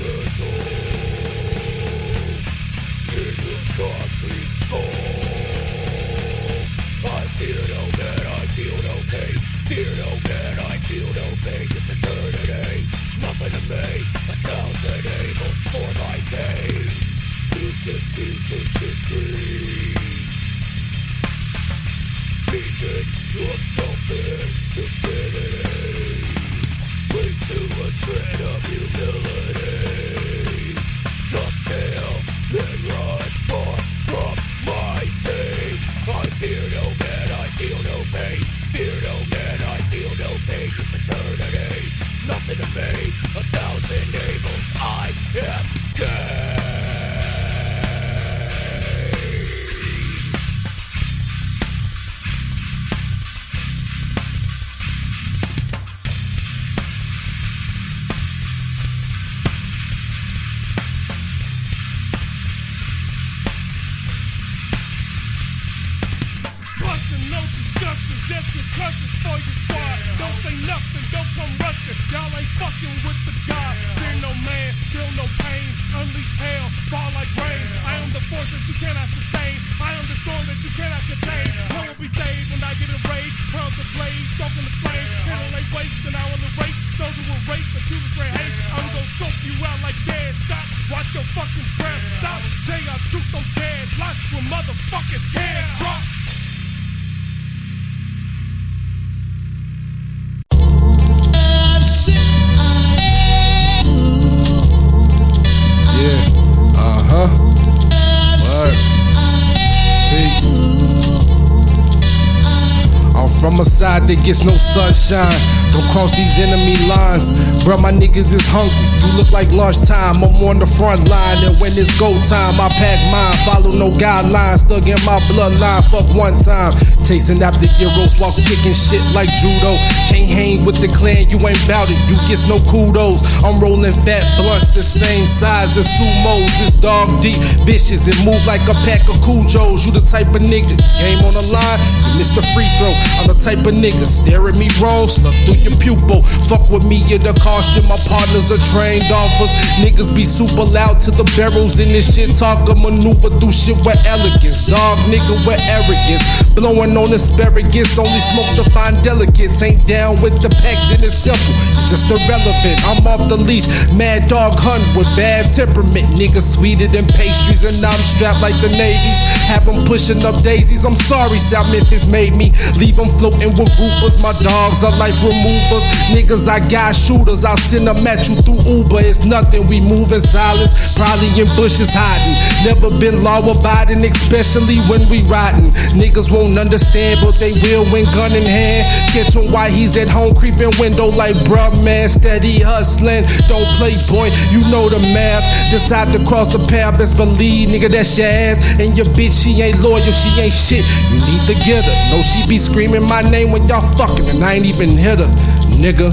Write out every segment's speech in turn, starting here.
From a side that gets no sunshine. Don't cross these enemy lines. Bruh, my niggas is hungry. You look like lunchtime. I'm on the front line, and when it's go time, I pack mine. Follow no guidelines. Stuck in my bloodline. Fuck one time. Chasing after Euros while kicking shit like judo. Can't hang with the clan, you ain't bout it. You gets no kudos. I'm rolling fat blunts the same size as sumos. It's dog deep, vicious. It moves like a pack of Cujos. You the type of nigga. Game on the line, you missed the free throw. I'm the type of nigga, stare at me wrong, slip through your pupil. Fuck with me, you're the caution. My partners are trained offers. Niggas be super loud to the barrels in this shit. Talk a maneuver through shit with elegance. Dog nigga with arrogance. Blowing on asparagus, only smoke to find delegates. Ain't down with the pack, then it's simple. You're just irrelevant. I'm off the leash. Mad dog hunt with bad temperament. Niggas sweeter than pastries, and I'm strapped like the Navies. Have them pushing up daisies. I'm sorry, South Memphis made me. Leave them floating with groupers. My dogs are life removers. Niggas, I got shooters. I'll send them at you through Uber. It's nothing, we move in silence. Probably in bushes hiding. Never been law abiding, especially when we riding. Niggas won't understand, but they will when gun in hand. Catch him while he's at home, creeping window like bruh man. Steady hustling, don't play boy, you know the math. Decide to cross the path, best believe, nigga, that's your ass. And your bitch, she ain't loyal, she ain't shit. You need to get her. No, she be screaming my name when y'all fucking, and I ain't even hit her, nigga.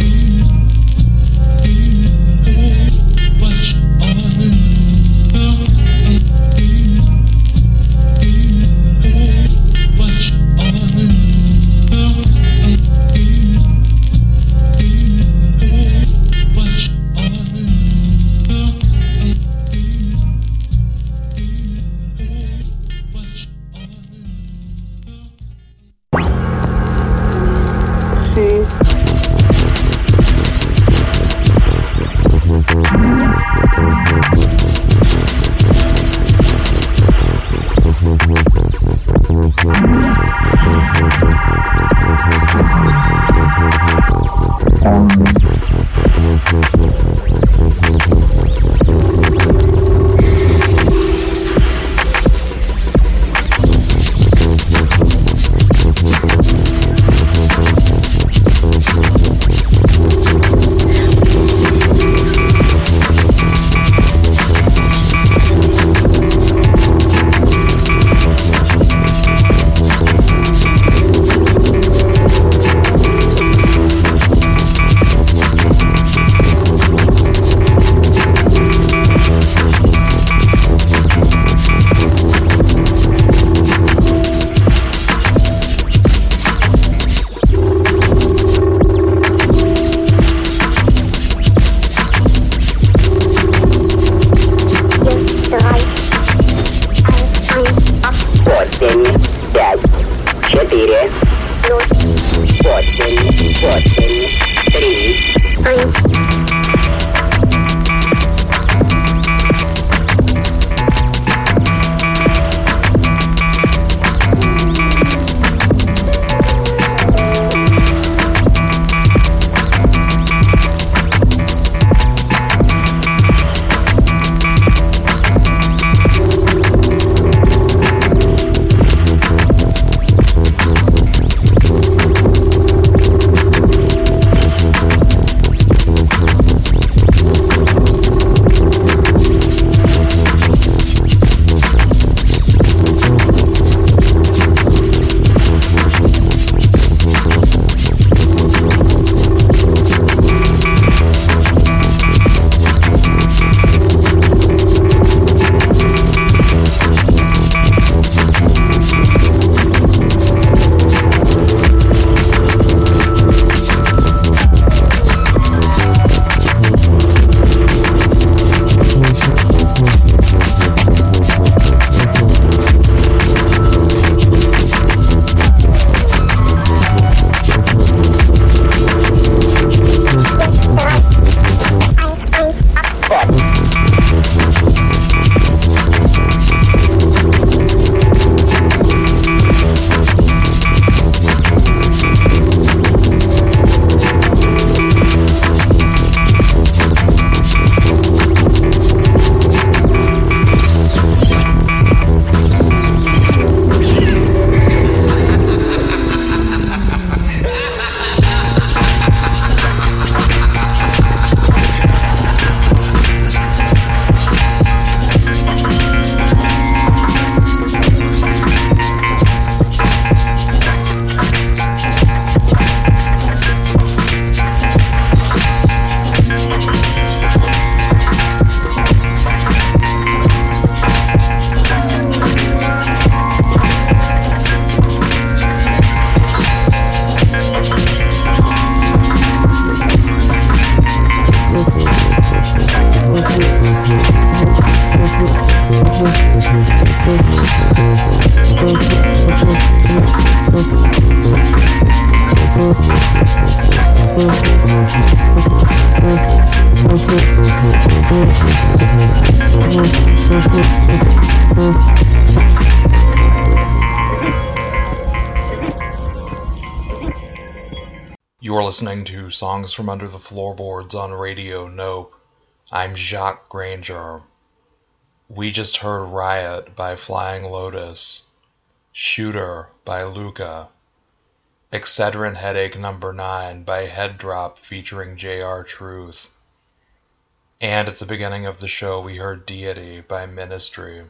You're listening to Songs from Under the Floorboards on Radio Nope. I'm Jacques Granger. We just heard Riot by Flying Lotus, Shooter by Luca, Excedrin Headache Number 9 by Head Drop featuring J.R. Truth, and at the beginning of the show we heard Deity by Ministry.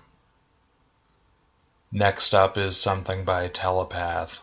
Next up is something by Telepath.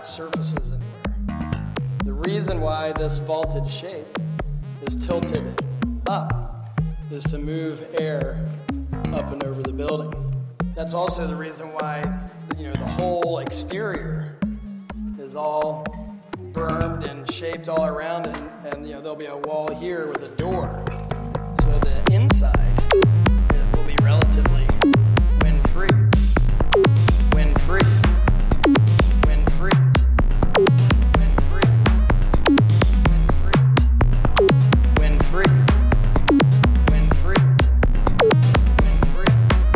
flat surfaces anywhere. The reason why this vaulted shape is tilted up is to move air up and over the building. That's also the reason why, the whole exterior is all bermed and shaped all around, and there'll be a wall here with a door. So the inside, it will be relatively wind-free. Wind-free. Wind-free. Wind-free. Wind-free. Wind-free. Wind-free. Wind-free.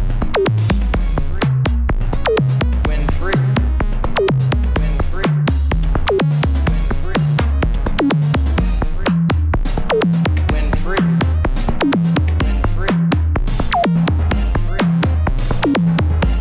Wind-free. Wind-free. Wind-free. Wind-free. Wind-free. Wind-free.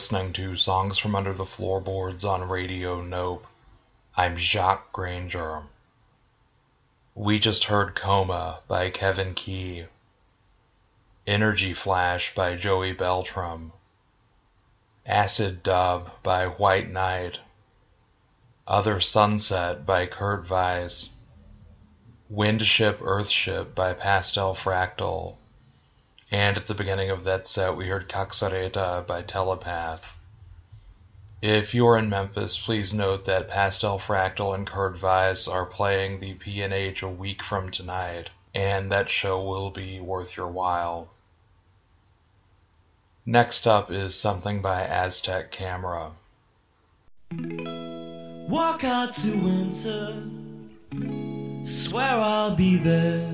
listening to Songs from Under the Floorboards on Radio Nope. I'm Jacques Granger. We just heard Coma by Kevin Key, Energy Flash by Joey Beltram, Acid Dub by White Knight, Other Sunset by Kurt Weiss, Windship Earthship by Pastel Fractal, and at the beginning of that set we heard Caxareta by Telepath. If you're in Memphis, please note that Pastel Fractal and Kurt Weiss are playing the P&H a week from tonight, and that show will be worth your while. Next up is something by Aztec Camera. Walk out to winter, swear I'll be there.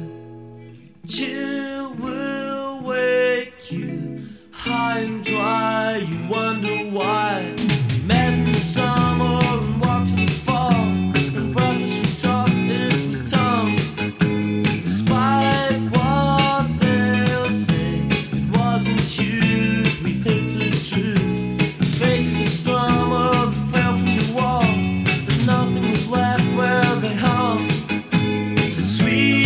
Chill will wake you high and dry. You wonder why we met in the summer and walked in the fall, and brothers we talked in the tongue. Despite what they'll say, it wasn't you. We hit the truth. Faces of drama that fell from the wall, but nothing was left where they hung. So sweet.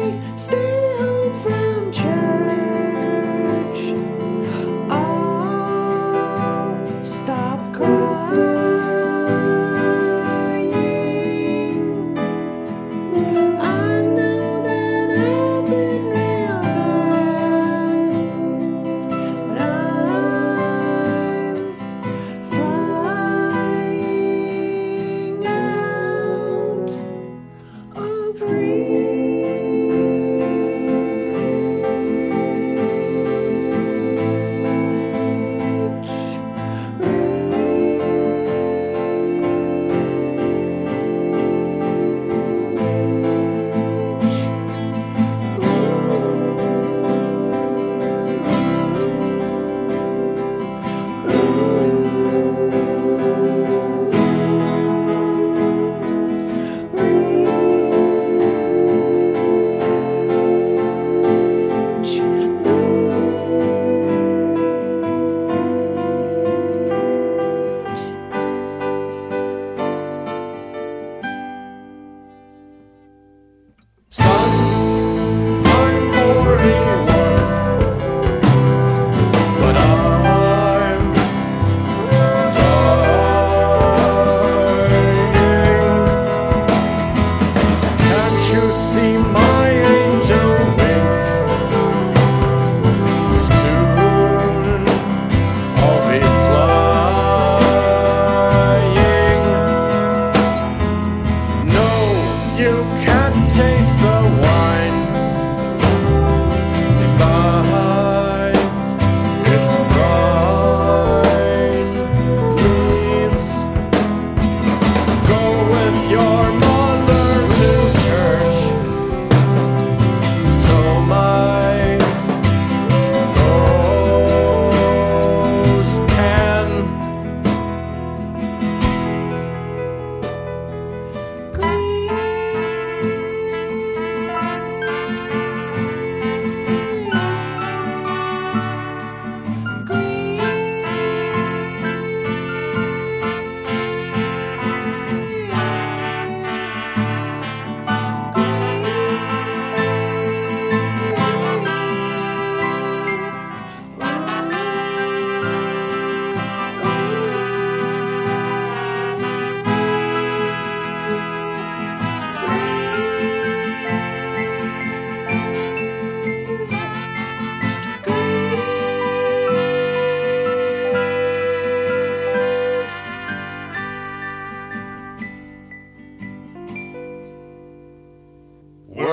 Stay home from church.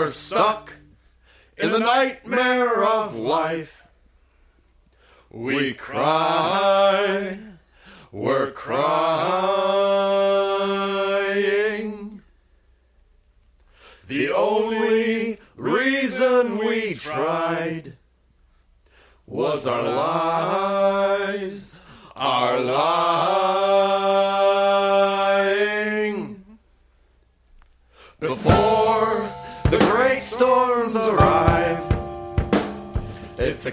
We're stuck in the nightmare of life. We cry, we're crying. The only reason we tried was our lies, our lying. Before the great storms arrive, it's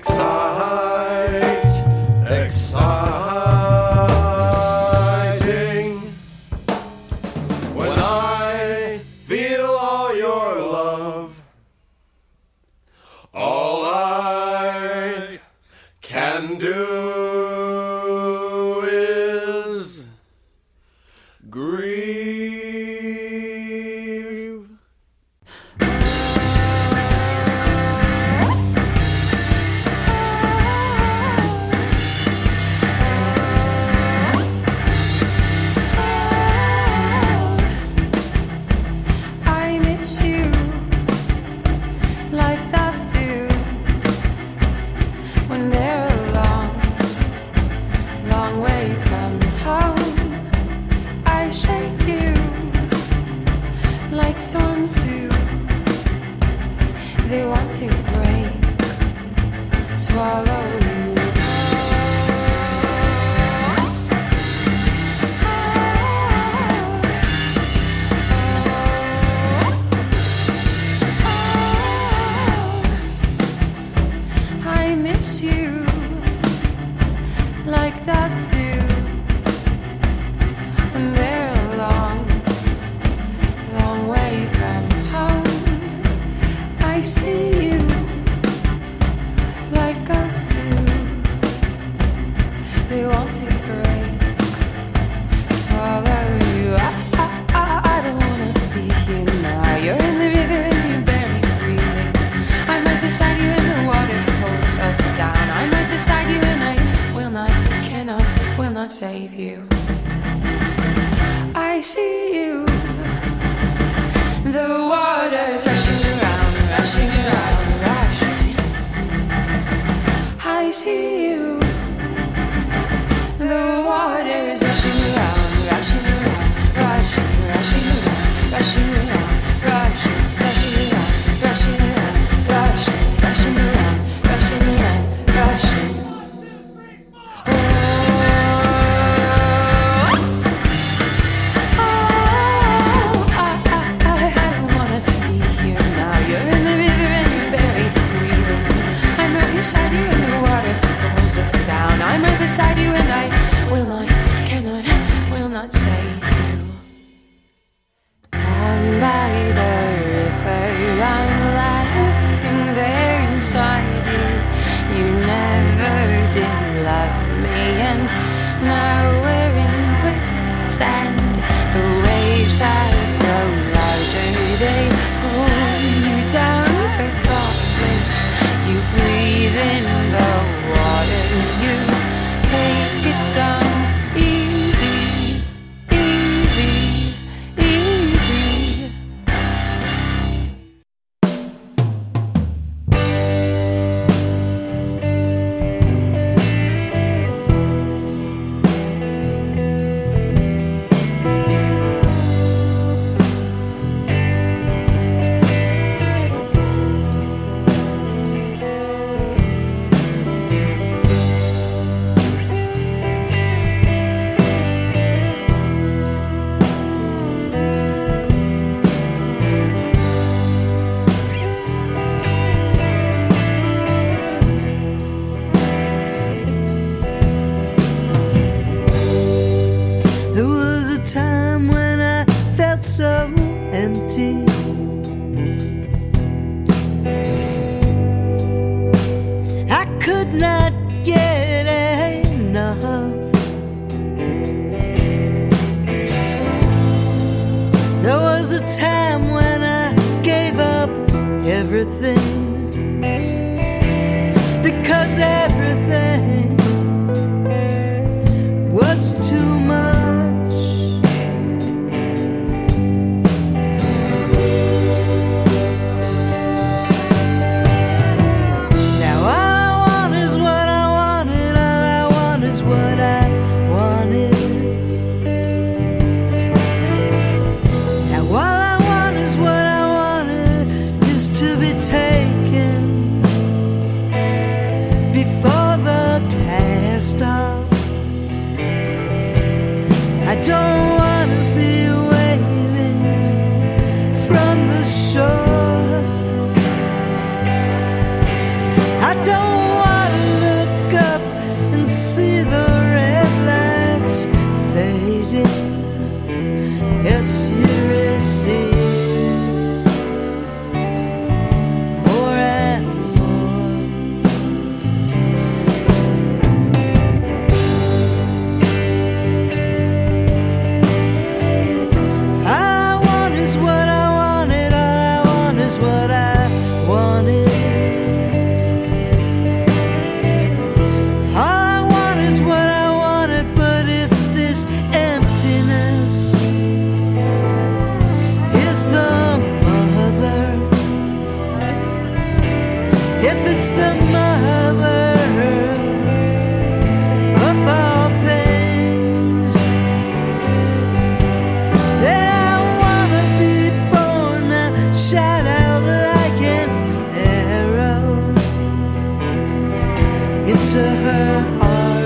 exciting. When I feel all your love, all I can do is grieve. I miss you like doves do when they're a long, long way from home. I shake you like storms do. They want to break, swallow you. I miss you like doves do when they're a long, long way from home. I see you like ghosts do. They want to break, swallow you. I don't wanna be here now. You're in the river and you're barely breathing. I might beside you in the water pulls us down. I might beside you and I will not, cannot, will not save you. I see you. The water's rushing around, rushing around, rushing. I see you. The water's rushing around, rushing around, rushing, rushing around, rushing around, rushing, rushing around, rushing around, rushing, rushing around, rushing around, rushing. I don't wanna be here now. You're in the river and you're barely breathing. I'm right beside you and the water pulls us down. I'm right beside you and I will not, cannot, will not save you. Down by the river, I'm laughing there inside you. You never did love me, and now we're in quicksand. The waves have grown larger, they pull you down so softly. You breathe in the water, you take it down easy, easy, easy. There was a time when I felt so empty. I could not get enough. There was a time when I gave up everything, because everything was too much. stop. I don't wanna be waving from the shore. I don't wanna look up and see the red lights fading. Yes, you receive more and more. All I want is what I wanted. All I want is what I wanted. All I want is what I wanted. But if this emptiness is the mother, if it's the mother of all things, then I wanna be born and shot out like an arrow into her heart.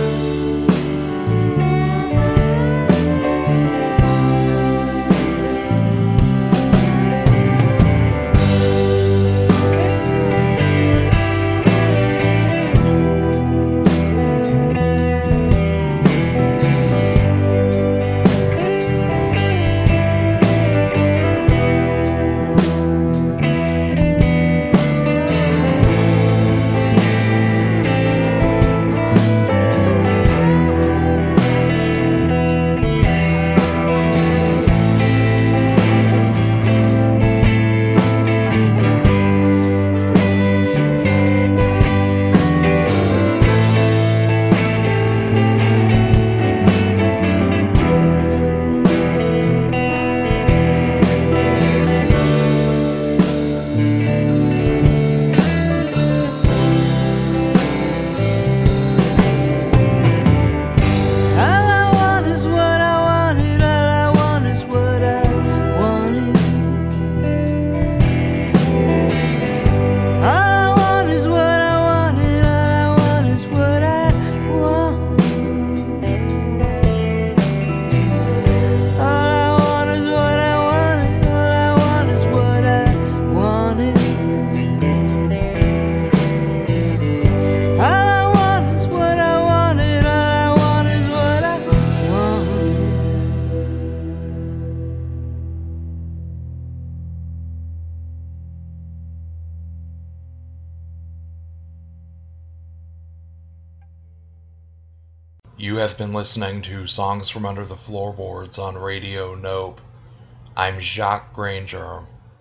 All I want is what I wanted. All I want is what I wanted. All I want is what I wanted. All I want is what I wanted. All I want is what I wanted. All I want is what I wanted. All I want is what I wanted. All I want is what I wanted. You have been listening to Songs from Under the Floorboards on Radio Nope. I'm Jacques Granger.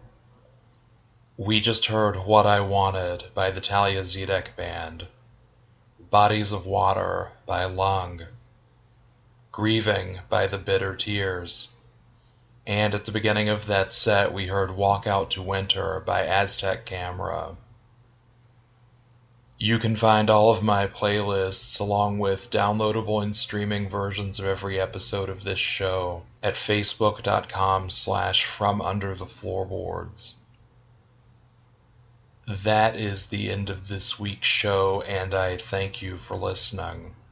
We just heard What I Wanted by the Talia Zedek Band, Bodies of Water by Lung, Grieving by The Bitter Tears, and at the beginning of that set we heard Walk Out to Winter by Aztec Camera. You can find all of my playlists along with downloadable and streaming versions of every episode of this show at facebook.com/FromUnderTheFloorboards. That is the end of this week's show, and I thank you for listening.